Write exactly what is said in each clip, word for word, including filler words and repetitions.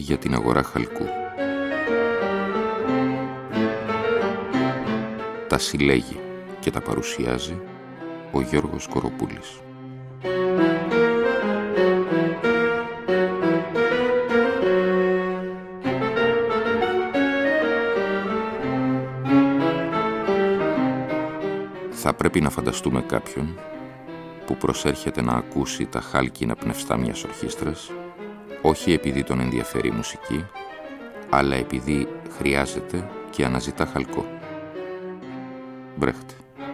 για την αγορά χαλκού. Τα συλλέγει και τα παρουσιάζει ο Γιώργος Κοροπούλης. Θα πρέπει να φανταστούμε κάποιον που προσέρχεται να ακούσει τα χάλκινα πνευστά μιας ορχήστρας, όχι επειδή τον ενδιαφέρει η μουσική, αλλά επειδή χρειάζεται και αναζητά χαλκό. Μπρέχτ.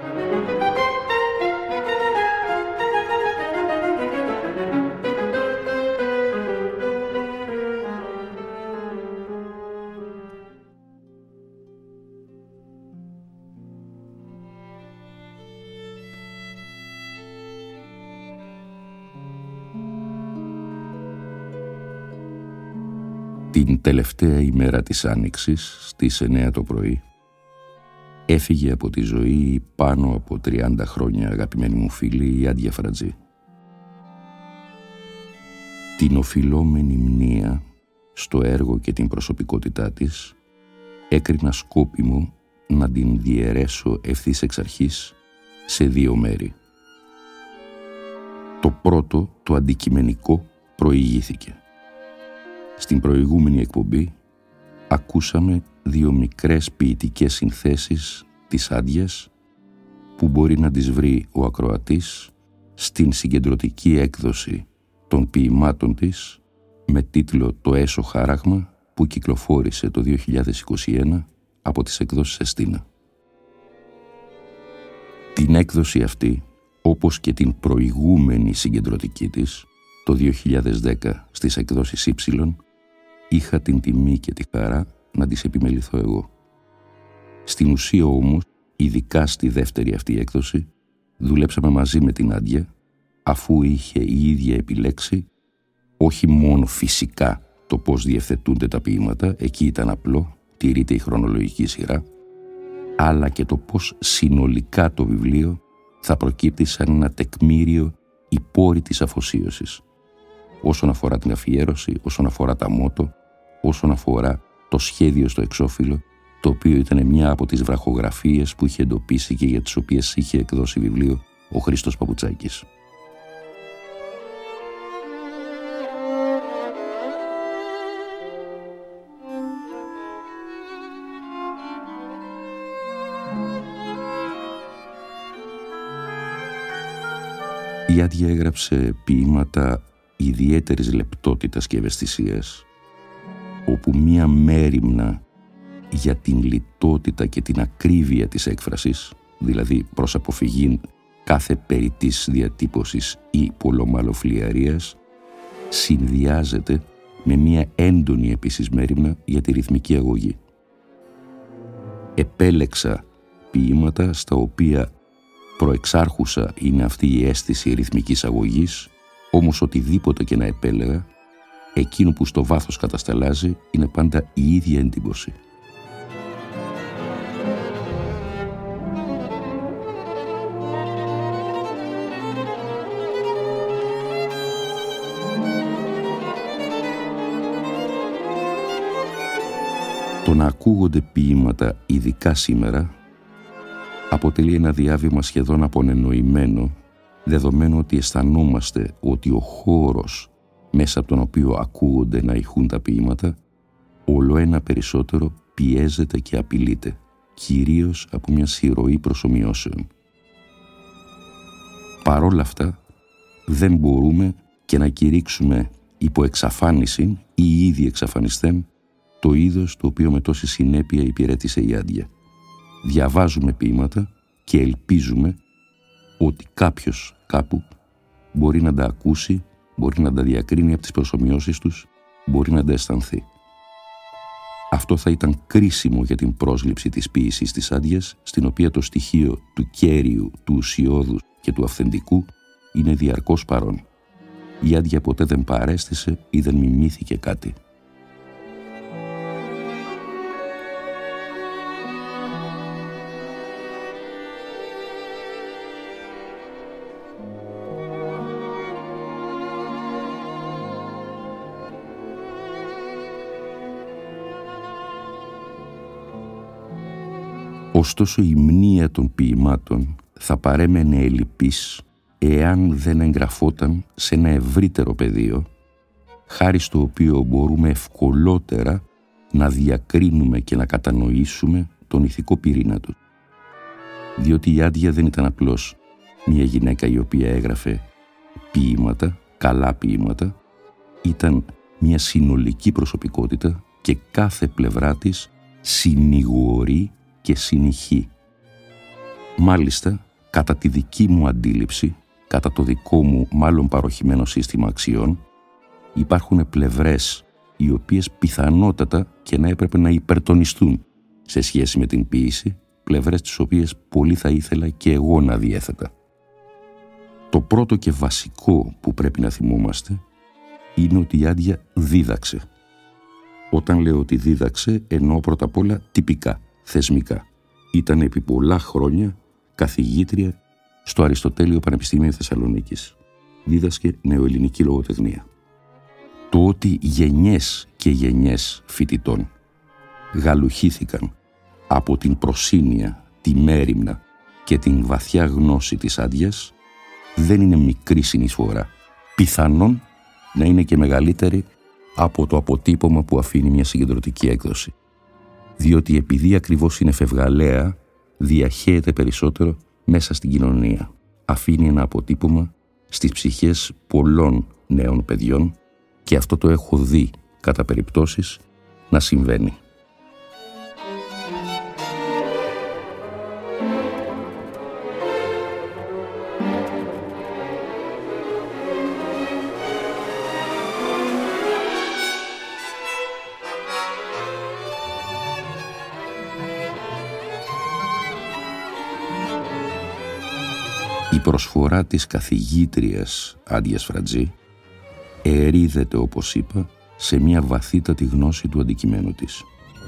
Την τελευταία ημέρα της Άνοιξης, στις εννέα το πρωί, έφυγε από τη ζωή πάνω από τριάντα χρόνια αγαπημένη μου φίλη η Άντια Φρατζή. Την οφειλόμενη μνήα στο έργο και την προσωπικότητά της έκρινα σκόπιμο να την διαιρέσω ευθύς εξ αρχής σε δύο μέρη. Το πρώτο, το αντικειμενικό, προηγήθηκε. Στην προηγούμενη εκπομπή ακούσαμε δύο μικρές ποιητικές συνθέσεις της Άντιας που μπορεί να τις βρει ο ακροατής στην συγκεντρωτική έκδοση των ποιημάτων της με τίτλο «Το Έσω Χάραγμα» που κυκλοφόρησε το δύο χιλιάδες είκοσι ένα από τις εκδόσεις Εστίνα. Την έκδοση αυτή, όπως και την προηγούμενη συγκεντρωτική της, το δύο χιλιάδες δέκα στις εκδόσεις Ήψιλον, είχα την τιμή και τη χαρά να τις επιμεληθώ εγώ. Στην ουσία όμως, ειδικά στη δεύτερη αυτή έκδοση, δουλέψαμε μαζί με την Άντια, αφού είχε η ίδια επιλέξει όχι μόνο φυσικά το πώς διευθετούνται τα ποίηματα, εκεί ήταν απλό, τηρείται η χρονολογική σειρά, αλλά και το πώς συνολικά το βιβλίο θα προκύπτει σαν ένα τεκμήριο υπόρρητης αφοσίωσης. Όσον αφορά την αφιέρωση, όσον αφορά τα μότο, όσον αφορά το σχέδιο στο εξώφυλλο, το οποίο ήταν μια από τις βραχογραφίες που είχε εντοπίσει και για τις οποίες είχε εκδώσει βιβλίο ο Χρήστος Παπουτσάκης. Η Άντια έγραψε ποίηματα ιδιαίτερης λεπτότητας και ευαισθησίας, όπου μία μέριμνα για την λιτότητα και την ακρίβεια της έκφρασης, δηλαδή προς αποφυγή κάθε περιττής διατύπωσης ή πολλομαλοφλιαρίας, συνδυάζεται με μία έντονη επίσης μέριμνα για τη ρυθμική αγωγή. Επέλεξα ποίηματα στα οποία προεξάρχουσα είναι αυτή η αίσθηση ρυθμικής αγωγής, όμως οτιδήποτε και να επέλεγα, εκείνο που στο βάθος κατασταλάζει είναι πάντα η ίδια εντύπωση. Το να ακούγονται ποίηματα ειδικά σήμερα αποτελεί ένα διάβημα σχεδόν απονενοημένο, δεδομένου ότι αισθανόμαστε ότι ο χώρος μέσα από τον οποίο ακούγονται να ηχούν τα ποίηματα όλο ένα περισσότερο πιέζεται και απειλείται, κυρίως από μια συρροή προσομοιώσεων. Παρόλα αυτά, δεν μπορούμε και να κηρύξουμε υπό εξαφάνιση ή ήδη εξαφανιστέν το είδος το οποίο με τόση συνέπεια υπηρέτησε η Άντια. Διαβάζουμε ποίηματα και ελπίζουμε ότι κάποιος κάπου μπορεί να τα ακούσει, μπορεί να τα διακρίνει από τις προσομοιώσεις τους, μπορεί να τα αισθανθεί. Αυτό θα ήταν κρίσιμο για την πρόσληψη της ποίησης της Άντιας, στην οποία το στοιχείο του κέριου, του ουσιώδους και του αυθεντικού είναι διαρκώς παρόν. Η Άντια ποτέ δεν παρέστησε ή δεν μιμήθηκε κάτι. Ωστόσο η μνήα των ποιημάτων θα παρέμενε ελλειπής εάν δεν εγγραφόταν σε ένα ευρύτερο πεδίο, χάρη στο οποίο μπορούμε ευκολότερα να διακρίνουμε και να κατανοήσουμε τον ηθικό πυρήνα του. Διότι η Άντια δεν ήταν απλώς μια γυναίκα η οποία έγραφε ποίηματα, καλά ποίηματα, ήταν μια συνολική προσωπικότητα και κάθε πλευρά της συνηγορεί και συνηχεί. Μάλιστα, κατά τη δική μου αντίληψη, κατά το δικό μου μάλλον παροχημένο σύστημα αξιών, υπάρχουν πλευρές οι οποίες πιθανότατα και να έπρεπε να υπερτονιστούν σε σχέση με την ποίηση, πλευρές τις οποίες πολύ θα ήθελα και εγώ να διέθετα. Το πρώτο και βασικό που πρέπει να θυμόμαστε είναι ότι η Άντια δίδαξε. Όταν λέω ότι δίδαξε, εννοώ πρώτα απ' όλα τυπικά, θεσμικά. Ήταν επί πολλά χρόνια καθηγήτρια στο Αριστοτέλειο Πανεπιστήμιο Θεσσαλονίκης. Δίδασκε νεοελληνική λογοτεχνία. Το ότι γενιές και γενιές φοιτητών γαλουχήθηκαν από την προσήνεια, τη μέριμνα και την βαθιά γνώση της Άντιας δεν είναι μικρή συνεισφορά. Πιθανόν να είναι και μεγαλύτερη από το αποτύπωμα που αφήνει μια συγκεντρωτική έκδοση. Διότι επειδή ακριβώς είναι φευγαλαία, διαχέεται περισσότερο μέσα στην κοινωνία. Αφήνει ένα αποτύπωμα στις ψυχές πολλών νέων παιδιών και αυτό το έχω δει κατά περιπτώσεις να συμβαίνει. Η προσφορά της καθηγήτριας Άντιας Φρατζή ερείδεται, όπως είπα, σε μια βαθύτατη γνώση του αντικειμένου της.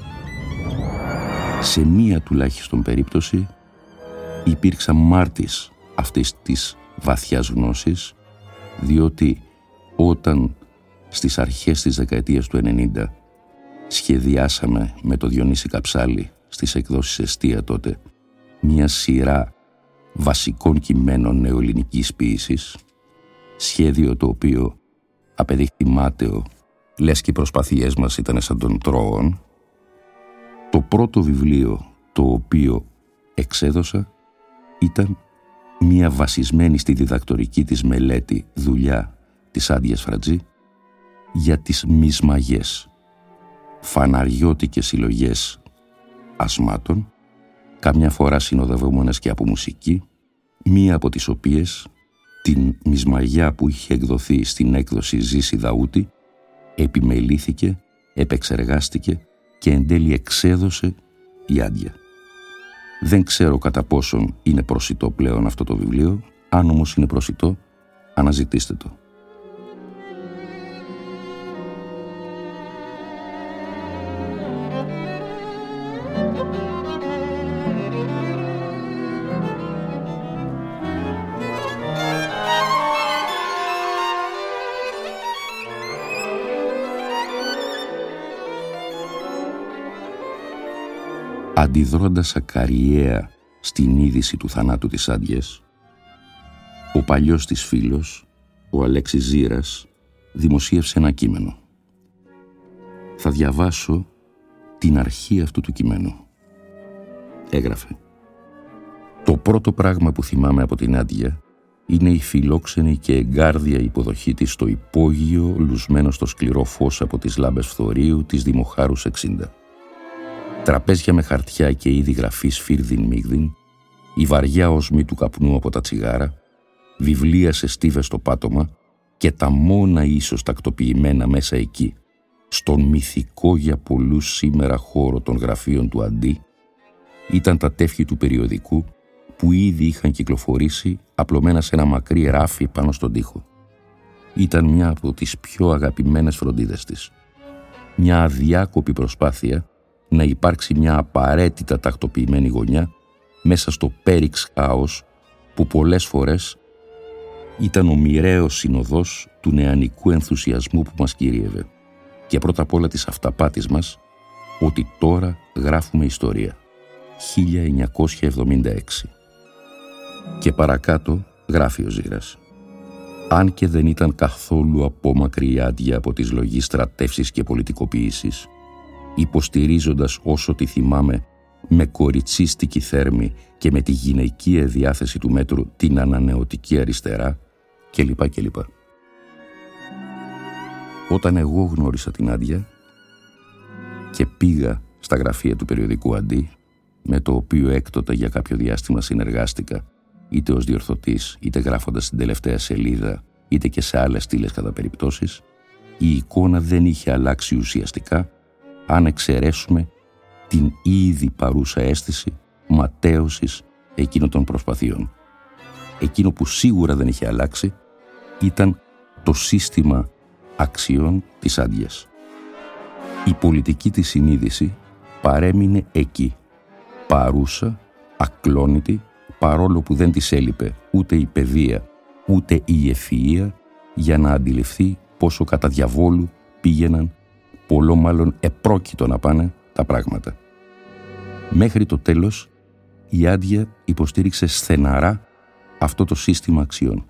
Σε μία τουλάχιστον περίπτωση υπήρξα μάρτης αυτής της βαθιάς γνώσης, διότι όταν στις αρχές της δεκαετίας του ενενήντα σχεδιάσαμε με το Διονύση Καψάλη στις εκδόσεις Εστία τότε μια σειρά βασικών κειμένων νεοελληνικής ποίησης, σχέδιο το οποίο απεδείχθη μάταιο, λες και οι προσπαθίες μας ήταν σαν των Τρόων, το πρώτο βιβλίο το οποίο εξέδωσα ήταν μια βασισμένη στη διδακτορική της μελέτη δουλειά της Άντιας Φρατζή για τις μισμαγές, φαναριώτικες συλλογές ασμάτων, καμιά φορά συνοδευόμενες και από μουσική, μία από τις οποίες, την μισμαγιά που είχε εκδοθεί στην έκδοση Ζήση Δαούτη, επιμελήθηκε, επεξεργάστηκε και εν τέλει εξέδωσε η Άντια. Δεν ξέρω κατά πόσον είναι προσιτό πλέον αυτό το βιβλίο, αν όμως είναι προσιτό, αναζητήστε το. Αντιδρώντας ακαριέα στην είδηση του θανάτου της Άντιας, ο παλιός της φίλος, ο Αλέξης Ζήρας, δημοσίευσε ένα κείμενο. Θα διαβάσω την αρχή αυτού του κειμένου. Έγραφε: «Το πρώτο πράγμα που θυμάμαι από την Άντια είναι η φιλόξενη και εγκάρδια υποδοχή της στο υπόγειο, λουσμένο στο σκληρό φως από τις λάμπες φθορείου της Δημοχάρους εξήντα. Τραπέζια με χαρτιά και είδη γραφής φίρδιν μίγδιν, η βαριά οσμή του καπνού από τα τσιγάρα, βιβλία σε στίβες στο πάτωμα και τα μόνα ίσως τακτοποιημένα μέσα εκεί, στον μυθικό για πολλούς σήμερα χώρο των γραφείων του Αντί, ήταν τα τεύχη του περιοδικού που ήδη είχαν κυκλοφορήσει απλωμένα σε ένα μακρύ ράφι πάνω στον τοίχο. Ήταν μια από τις πιο αγαπημένες φροντίδες της. Μια αδιάκοπη προσπάθεια να υπάρξει μια απαραίτητα τακτοποιημένη γωνιά μέσα στο πέριξ χάος που πολλές φορές ήταν ο μοιραίος συνοδός του νεανικού ενθουσιασμού που μας κυρίευε και πρώτα απ' όλα της αυταπάτης μας ότι τώρα γράφουμε ιστορία χίλια εννιακόσια εβδομήντα έξι. Και παρακάτω γράφει ο Ζήρας. Αν και δεν ήταν καθόλου απόμακρη η Άντια από τις λογής στρατεύσεις και πολιτικοποίησης, υποστηρίζοντας όσο τη θυμάμαι με κοριτσίστικη θέρμη και με τη γυναικεία διάθεση του μέτρου την ανανεωτική αριστερά κλπ. κλπ. Όταν εγώ γνώρισα την Άντια και πήγα στα γραφεία του περιοδικού Αντί, με το οποίο έκτοτε για κάποιο διάστημα συνεργάστηκα, είτε ως διορθωτής, είτε γράφοντας την τελευταία σελίδα, είτε και σε άλλες στήλες κατά περιπτώσεις, η εικόνα δεν είχε αλλάξει ουσιαστικά, αν εξαιρέσουμε την ήδη παρούσα αίσθηση ματαίωσης εκείνων των προσπαθειών. Εκείνο που σίγουρα δεν είχε αλλάξει ήταν το σύστημα αξιών της Άντιας. Η πολιτική της συνείδηση παρέμεινε εκεί, παρούσα, ακλόνητη, παρόλο που δεν της έλειπε ούτε η παιδεία, ούτε η ευφυΐα για να αντιληφθεί πόσο κατά διαβόλου πήγαιναν, πολλό μάλλον επρόκειτο να πάνε τα πράγματα. Μέχρι το τέλος, η Άντια υποστήριξε στεναρά αυτό το σύστημα αξιών.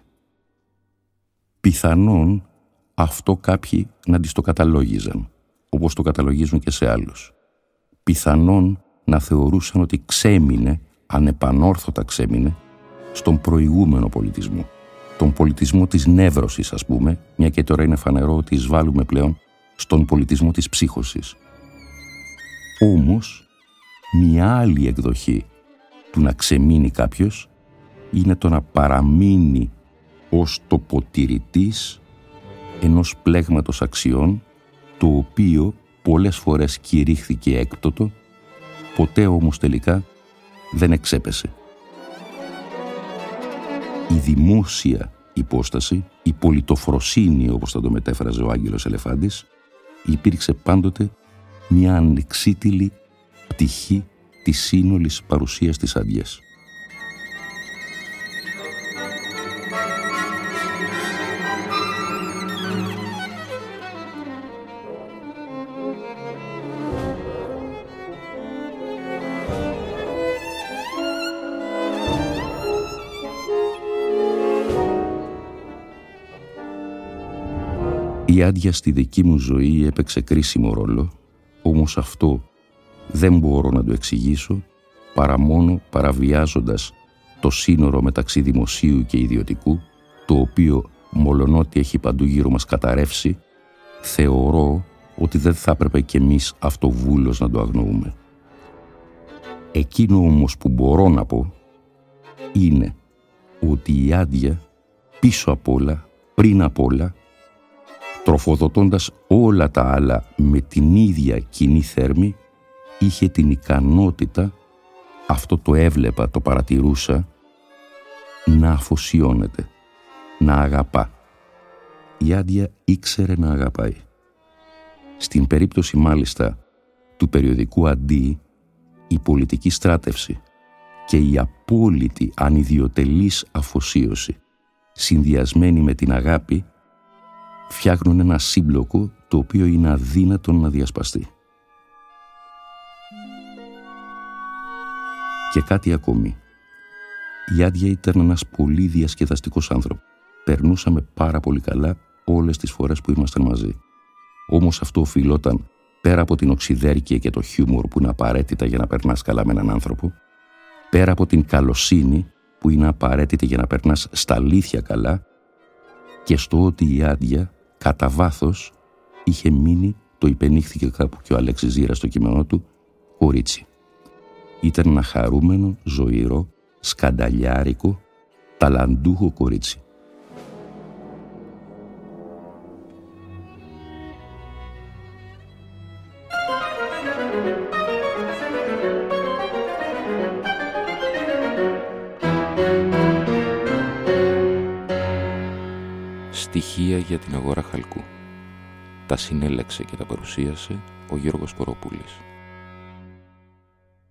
Πιθανόν αυτό κάποιοι να της το καταλόγιζαν, όπως το καταλογίζουν και σε άλλους. Πιθανόν να θεωρούσαν ότι ξέμεινε, ανεπανόρθωτα ξέμεινε, στον προηγούμενο πολιτισμό. Τον πολιτισμό της νεύρωσης, ας πούμε, μια και τώρα είναι φανερό ότι εισβάλλουμε πλέον στον πολιτισμό της ψύχωσης. Όμως, μια άλλη εκδοχή του να ξεμείνει κάποιος είναι το να παραμείνει ως τοποτηρητής ενός πλέγματος αξιών, το οποίο πολλές φορές κηρύχθηκε έκπτωτο, ποτέ όμως τελικά δεν εξέπεσε. Η δημόσια υπόσταση, η πολιτοφροσύνη, όπως θα το μετέφραζε ο Άγγελος Ελεφάντης, υπήρξε πάντοτε μια ανεξίτηλη πτυχή της σύνολης παρουσίας της Άντιας. Η Άντια στη δική μου ζωή έπαιξε κρίσιμο ρόλο, όμως αυτό δεν μπορώ να το εξηγήσω παρά μόνο παραβιάζοντας το σύνορο μεταξύ δημοσίου και ιδιωτικού, το οποίο, μολονότι έχει παντού γύρω μας καταρρεύσει, θεωρώ ότι δεν θα έπρεπε κι εμείς αυτοβούλως να το αγνοούμε. Εκείνο όμως που μπορώ να πω είναι ότι η Άντια πίσω απ' όλα, πριν απ' όλα, τροφοδοτώντας όλα τα άλλα με την ίδια κοινή θέρμη, είχε την ικανότητα, αυτό το έβλεπα, το παρατηρούσα, να αφοσιώνεται, να αγαπά. Η Άντια ήξερε να αγαπάει. Στην περίπτωση μάλιστα του περιοδικού Αντί, η πολιτική στράτευση και η απόλυτη ανιδιοτελής αφοσίωση, συνδυασμένη με την αγάπη, φτιάχνουν ένα σύμπλοκο το οποίο είναι αδύνατο να διασπαστεί. Και κάτι ακόμη. Η Άντια ήταν ένας πολύ διασκεδαστικός άνθρωπος. Περνούσαμε πάρα πολύ καλά όλες τις φορές που ήμασταν μαζί. Όμως αυτό οφειλόταν, πέρα από την οξυδέρκεια και το χιούμορ που είναι απαραίτητα για να περνάς καλά με έναν άνθρωπο, πέρα από την καλοσύνη που είναι απαραίτητη για να περνάς στα αλήθεια καλά, και στο ότι η Άντια κατά βάθος είχε μείνει, το υπενήχθηκε κάπου και ο Αλέξης Ζήρας στο κείμενό του, κορίτσι. Ήταν ένα χαρούμενο, ζωηρό, σκανταλιάρικο, ταλαντούχο κορίτσι. Στοιχεία για την αγορά χαλκού. Τα συνέλεξε και τα παρουσίασε ο Γιώργος Κοροπούλης.